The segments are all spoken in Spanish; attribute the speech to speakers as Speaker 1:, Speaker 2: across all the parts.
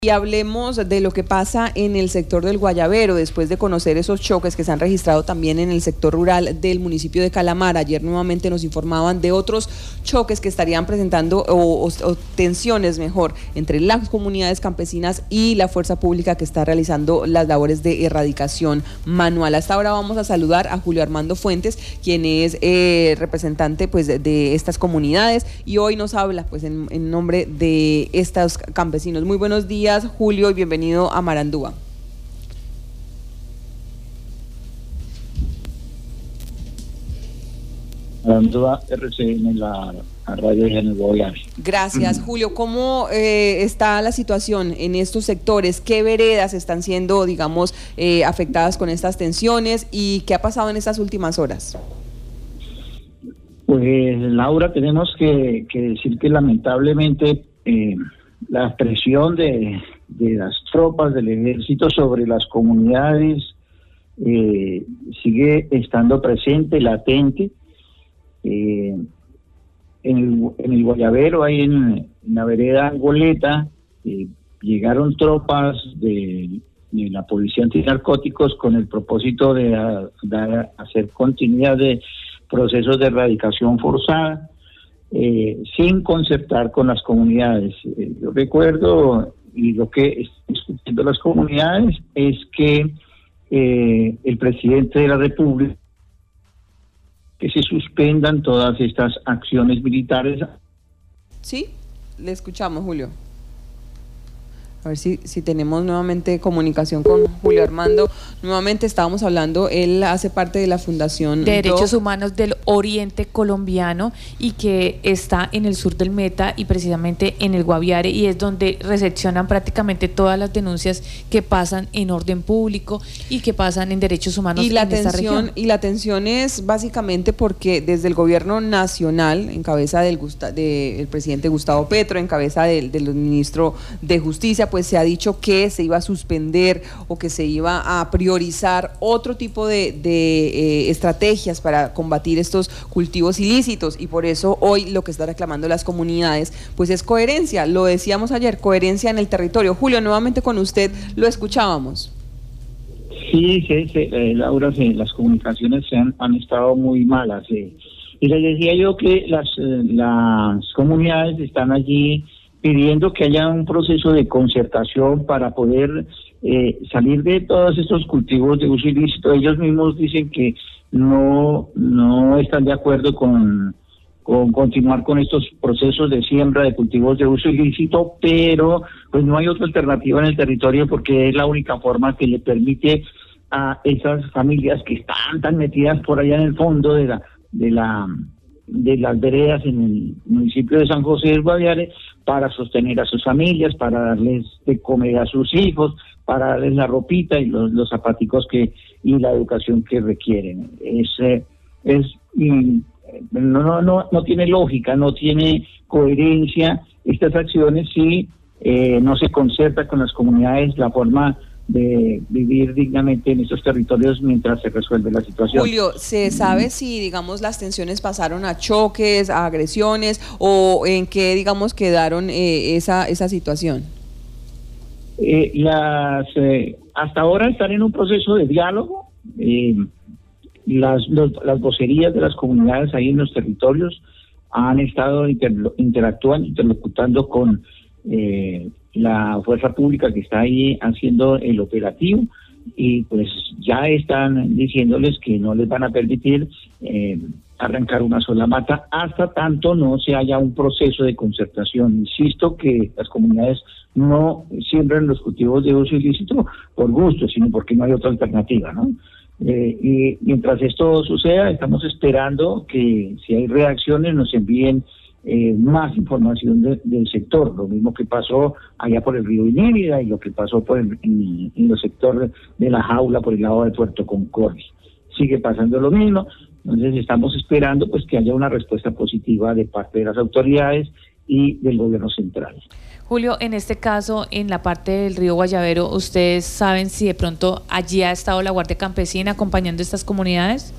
Speaker 1: Y hablemos de lo que pasa en el sector del Guayabero, después de conocer esos choques que se han registrado también en el sector rural del municipio de Calamar. Ayer nuevamente nos informaban de otros choques que estarían presentando o tensiones mejor entre las comunidades campesinas y la fuerza pública que está realizando las labores de erradicación manual. Hasta ahora vamos a saludar a Julio Armando Fuentes, quien es representante pues de estas comunidades y hoy nos habla pues en nombre de estos campesinos. Muy buenos días, Julio, y bienvenido a Marandúa.
Speaker 2: Marandúa RCN, la radio de General.
Speaker 1: Gracias, Julio. ¿Cómo está la situación en estos sectores? ¿Qué veredas están siendo, digamos, afectadas con estas tensiones y qué ha pasado en estas últimas horas?
Speaker 2: Pues, Laura, tenemos que decir que lamentablemente la presión de las tropas del ejército sobre las comunidades sigue estando presente, latente. En el Guayabero, ahí en la vereda Angoleta, llegaron tropas de la Policía Antinarcóticos con el propósito de hacer continuidad de procesos de erradicación forzada, sin concertar con las comunidades. Yo recuerdo, y lo que están discutiendo las comunidades es que el presidente de la República, que se suspendan todas estas acciones militares.
Speaker 1: Sí, le escuchamos, Julio. A ver si tenemos nuevamente comunicación con Julio Armando. Nuevamente estábamos hablando, él hace parte de la Fundación
Speaker 3: de Derechos Humanos del Oriente Colombiano y que está en el sur del Meta y precisamente en el Guaviare, y es donde recepcionan prácticamente todas las denuncias que pasan en orden público y que pasan en derechos humanos en esta región.
Speaker 1: Y la tensión es básicamente porque desde el gobierno nacional, en cabeza del presidente Gustavo Petro, en cabeza del ministro de Justicia, pues se ha dicho que se iba a suspender o que se iba a priorizar otro tipo de estrategias para combatir estos cultivos ilícitos, y por eso hoy lo que está reclamando las comunidades pues es coherencia. Lo decíamos ayer, coherencia en el territorio. Julio, nuevamente con usted lo escuchábamos.
Speaker 2: Sí, Laura, las comunicaciones han estado muy malas. Y les decía yo que las comunidades están allí pidiendo que haya un proceso de concertación para poder salir de todos estos cultivos de uso ilícito. Ellos mismos dicen que no están de acuerdo con continuar con estos procesos de siembra de cultivos de uso ilícito, pero pues no hay otra alternativa en el territorio porque es la única forma que le permite a esas familias que están tan metidas por allá en el fondo de las veredas en el municipio de San José del Guaviare, para sostener a sus familias, para darles de comer a sus hijos, para darles la ropita y los zapaticos y la educación que requieren. No tiene lógica, no tiene coherencia estas acciones si no se concerta con las comunidades la forma de vivir dignamente en estos territorios mientras se resuelve la situación.
Speaker 1: Julio, ¿se sabe si, digamos, las tensiones pasaron a choques, a agresiones, o en qué, digamos, quedaron esa situación?
Speaker 2: Hasta ahora están en un proceso de diálogo. Las vocerías de las comunidades ahí en los territorios han estado interlocutando con la fuerza pública que está ahí haciendo el operativo, y pues ya están diciéndoles que no les van a permitir arrancar una sola mata hasta tanto no se haya un proceso de concertación. Insisto que las comunidades no siembran los cultivos de uso ilícito por gusto, sino porque no hay otra alternativa, ¿no? Y mientras esto suceda, estamos esperando que si hay reacciones nos envíen más información del sector, lo mismo que pasó allá por el río Inírida y lo que pasó en los sectores de la Jaula por el lado de Puerto Concordia. Sigue pasando lo mismo, entonces estamos esperando pues que haya una respuesta positiva de parte de las autoridades y del gobierno central.
Speaker 3: Julio, en este caso, en la parte del río Guayabero, ¿ustedes saben si de pronto allí ha estado la Guardia Campesina acompañando a estas comunidades?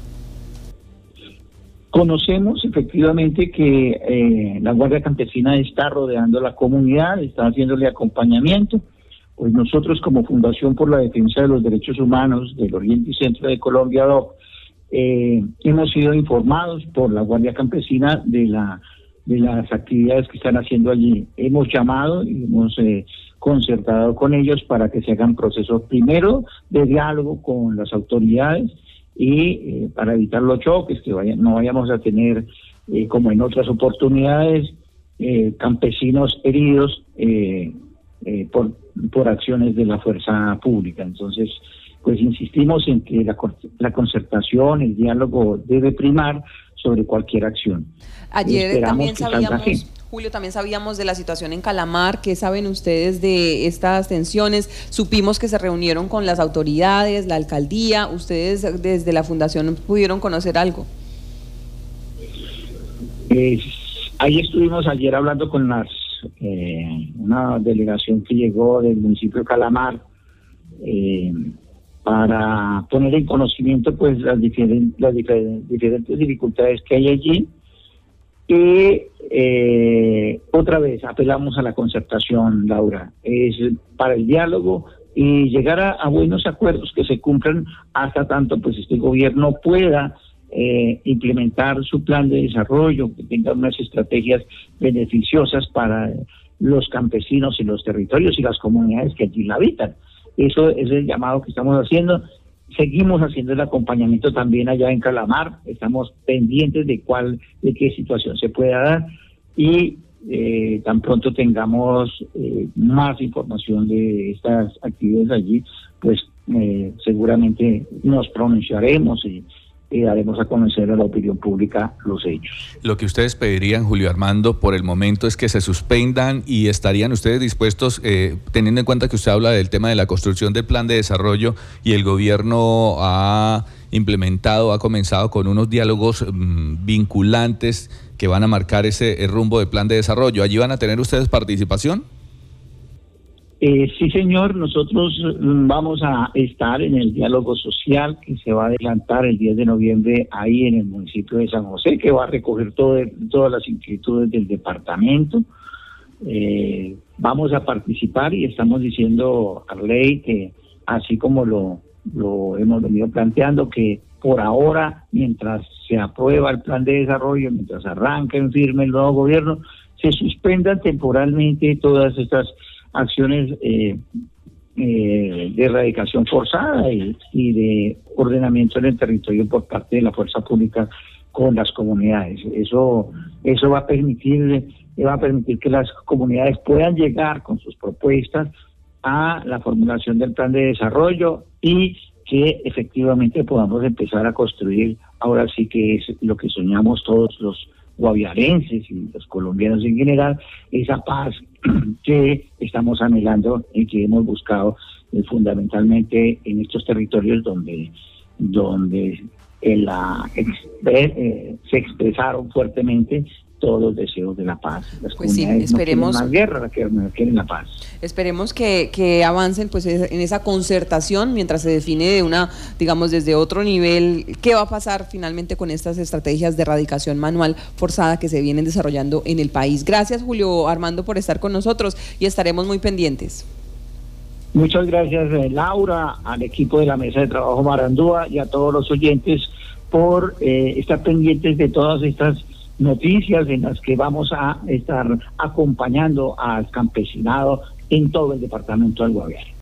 Speaker 2: Conocemos efectivamente que la Guardia Campesina está rodeando la comunidad, está haciéndole acompañamiento. Pues nosotros como Fundación por la Defensa de los Derechos Humanos del Oriente y Centro de Colombia, DOC, hemos sido informados por la Guardia Campesina de las actividades que están haciendo allí. Hemos llamado y hemos concertado con ellos para que se hagan procesos primero de diálogo con las autoridades y para evitar los choques, que no vayamos a tener, como en otras oportunidades, campesinos heridos por acciones de la fuerza pública. Entonces, pues insistimos en que la concertación, el diálogo debe primar sobre cualquier acción.
Speaker 1: Ayer también sabíamos, Julio, también sabíamos de la situación en Calamar. ¿Qué saben ustedes de estas tensiones? Supimos que se reunieron con las autoridades, la alcaldía. ¿Ustedes desde la fundación pudieron conocer algo?
Speaker 2: Ahí estuvimos ayer hablando con una delegación que llegó del municipio de Calamar, para poner en conocimiento pues las diferentes dificultades que hay allí. Y otra vez apelamos a la concertación, Laura, es para el diálogo y llegar a buenos acuerdos que se cumplan hasta tanto pues este gobierno pueda implementar su plan de desarrollo, que tenga unas estrategias beneficiosas para los campesinos y los territorios y las comunidades que allí la habitan. Eso es el llamado que estamos haciendo. Seguimos haciendo el acompañamiento también allá en Calamar. Estamos pendientes de qué situación se pueda dar y tan pronto tengamos más información de estas actividades allí, pues seguramente nos pronunciaremos y daremos a conocer a la opinión pública los hechos.
Speaker 4: Lo que ustedes pedirían, Julio Armando, por el momento es que se suspendan, y estarían ustedes dispuestos, teniendo en cuenta que usted habla del tema de la construcción del plan de desarrollo y el gobierno ha comenzado con unos diálogos vinculantes que van a marcar ese rumbo del plan de desarrollo. ¿Allí van a tener ustedes participación?
Speaker 2: Sí, señor, nosotros vamos a estar en el diálogo social que se va a adelantar el 10 de noviembre ahí en el municipio de San José, que va a recoger todas las inquietudes del departamento. Vamos a participar y estamos diciendo a Arley que así como lo hemos venido planteando, que por ahora, mientras se aprueba el plan de desarrollo, mientras arranca en firme el nuevo gobierno, se suspendan temporalmente todas estas acciones de erradicación forzada y de ordenamiento en el territorio por parte de la fuerza pública con las comunidades. Eso va a permitir que las comunidades puedan llegar con sus propuestas a la formulación del plan de desarrollo y que efectivamente podamos empezar a construir, ahora sí que es lo que soñamos todos los guaviarenses y los colombianos en general, esa paz que estamos anhelando y que hemos buscado fundamentalmente en estos territorios donde se expresaron fuertemente todos los deseos de la paz. Las
Speaker 1: pues sí,
Speaker 2: esperemos, no quieren más guerra, quieren la paz.
Speaker 1: Esperemos que avancen pues en esa concertación mientras se define desde otro nivel qué va a pasar finalmente con estas estrategias de erradicación manual forzada que se vienen desarrollando en el país. Gracias, Julio Armando, por estar con nosotros y estaremos muy pendientes.
Speaker 2: Muchas gracias, Laura, al equipo de la Mesa de Trabajo Marandúa y a todos los oyentes por estar pendientes de todas estas noticias en las que vamos a estar acompañando al campesinado en todo el departamento del Guaviare.